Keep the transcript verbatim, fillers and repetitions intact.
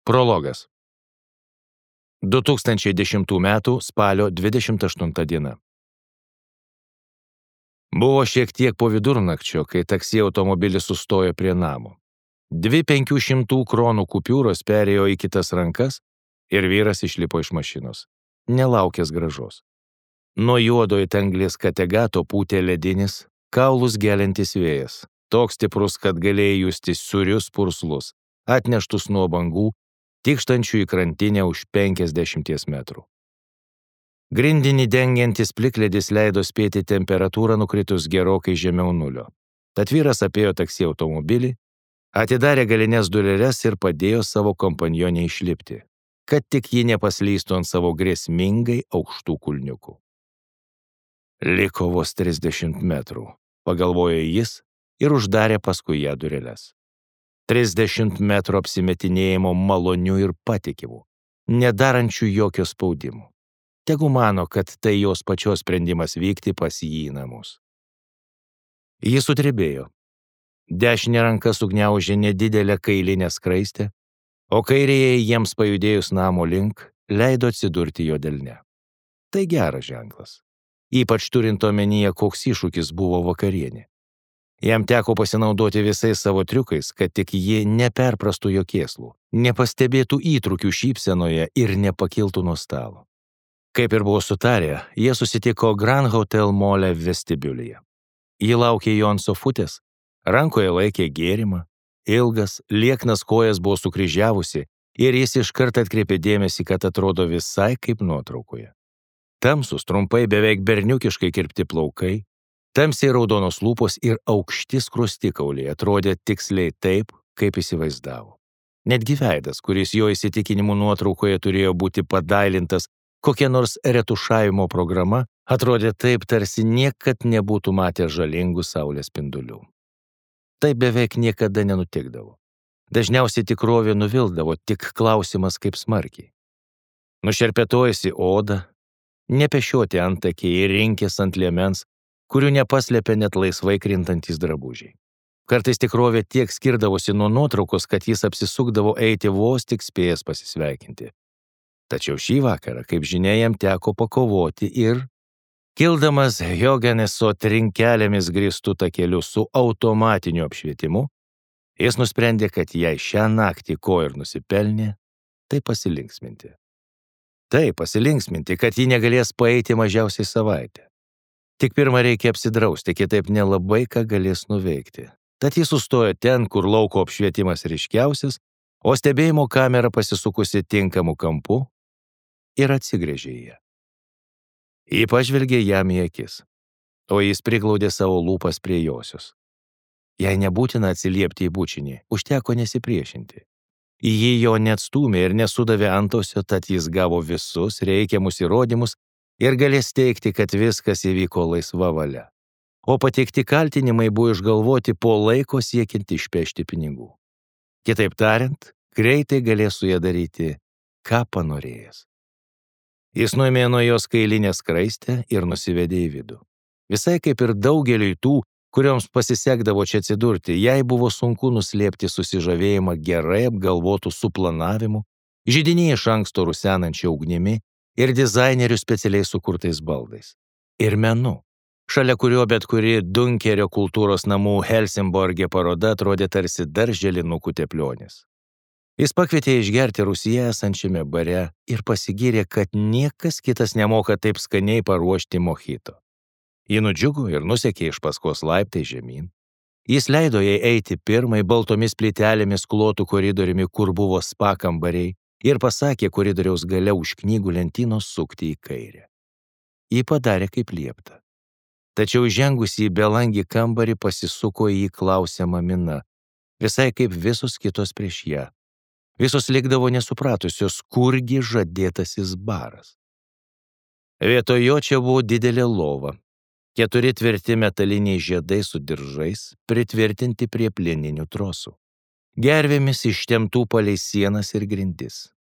Prologas. du tūkstančiai dešimtų metų spalio dvidešimt aštunta diena. Buvo šiek tiek po vidurnakčio, kai taksi automobilis sustojo prie namo. Dvi penkių šimtų kronų kupiūros perėjo į kitas rankas ir vyras išlipo iš mašinos, nelaukęs grąžos. Nuo juodojo anglies kategato pūtė ledinis, kaulus geliantis vėjas, toks stiprus, kad galėjai justi sūrius purslus, atneštus nuo bangų, tikštančių į krantinę už penkiasdešimties metrų. Grindinį dengiantis plikledis leido spėti temperatūrą nukritus gerokai žemiau nulio. Tad vyras apėjo taksi automobilį, atidarė galines dureles ir padėjo savo kompanionę išlipti, kad tik ji nepaslystų ant savo grėsmingai aukštų kulniukų. Liko vos trisdešimt metrų, pagalvojo jis ir uždarė paskui ją dureles. trisdešimt metrų apsimetinėjimo malonių ir patikimų, nedarančių jokio spaudimo. Tegu mano, kad tai jos pačios sprendimas vykti pas jį į namus. Jis sutribėjo. Dešinė ranka sugniaužė nedidelę kailinę skraistę, o kairėje jiems pajudėjus namo link leido atsidurti jo delne. Tai geras ženklas. Ypač turint omenyje, koks iššūkis buvo vakarienė. Jam teko pasinaudoti visais savo triukais, kad tik ji neperprastų jo kėslų, nepastebėtų įtrūkių šypsenoje ir nepakiltų nuo stalo. Kaip ir buvo sutarę, jie susitiko Grand Hotel mole vestibiulyje. Ji laukė jo ant sofutės, rankoje laikė gėrimą, ilgas, lieknas kojas buvo sukryžiavusi ir jis iškart atkreipė dėmesį, kad atrodo visai kaip nuotraukoje. Tamsus, trumpai beveik berniukiškai kirpti plaukai, tamsiai raudonos lūpos ir aukšti skruostikauliai atrodė tiksliai taip, kaip įsivaizdavo. Netgi veidas, kuris jo įsitikinimų nuotraukoje turėjo būti padailintas kokia nors retušavimo programa, atrodė taip, tarsi niekad nebūtų matę žalingų saulės spindulių. Tai beveik niekada nenutikdavo. Dažniausiai tikrovė nuvildavo, tik klausimas kaip smarkiai. Nušerpetojusi oda, nepešioti antakiai ir rinkės ant liemens, kurių nepaslėpė net laisvai krintantys drabužiai. Kartais tikrovė tiek skirdavosi nuo nuotraukos, kad jis apsisukdavo eiti vos tik spėjęs pasisveikinti. Tačiau šį vakarą, kaip žinia, jam teko pakovoti ir, kildamas Joganeso trinkelėmis grįstų takeliu su automatiniu apšvietimu, jis nusprendė, kad jei šią naktį ko ir nusipelnė, tai pasilinksminti. Tai pasilinksminti, kad ji negalės paeiti mažiausiai savaitę. Tik pirmą reikia apsidrausti, kitaip nelabai ką galės nuveikti. Tad jis sustojo ten, kur lauko apšvietimas ryškiausias, o stebėjimo kamera pasisukusi tinkamu kampu ir atsigręžė į ją. Ji pažvelgė jam į akis, o jis priglaudė savo lūpas prie josios. Jei nebūtina atsiliepti į bučinį, užteko nesipriešinti. Ji jo neatstūmė ir nesudavė antausio, tad jis gavo visus reikiamus įrodymus ir galės teigti, kad viskas įvyko laisva valia. O pateikti kaltinimai buvo išgalvoti po laiko siekiant išpešti pinigų. Kitaip tariant, greitai galės su ją daryti, ką panorėjęs. Jis nuėmė nuo jos kailinę skraistę ir nusivedė į vidų. Visai kaip ir daugeliui tų, kurioms pasisekdavo čia atsidurti, jai buvo sunku nuslėpti susižavėjimą gerai apgalvotų suplanavimu, židiniai iš anksto rusenančia ugnimi ir dizainerių specialiai sukurtais baldais. Ir menu, šalia kurio bet kuri Dunkerio kultūros namų Helsimborge paroda atrodė tarsi darželinukų teplionis. Jis pakvietė išgerti Rūsyje esančiame bare ir pasigyrė, kad niekas kitas nemoka taip skaniai paruošti mojito. Ji nudžiugo ir nusekė iš paskos laiptai žemyn. Jis leido jai eiti pirmai baltomis plytelėmis klotų koridoriumi, kur buvo spa kambariai, ir pasakė koridoriaus gale už knygų lentynos sukti į kairę. Ji padarė kaip liepta. Tačiau žengusi į belangį kambarį pasisuko į jį klausiamą miną, visai kaip visos kitos prieš ją. Visos likdavo nesupratusios, kurgi žadėtasis baras. Vietoj jo čia buvo didelė lova, keturi tvirti metaliniai žiedai su diržais, pritvirtinti prie plieninių trosų. Gervėmis ištemptų palei sienas ir grindis.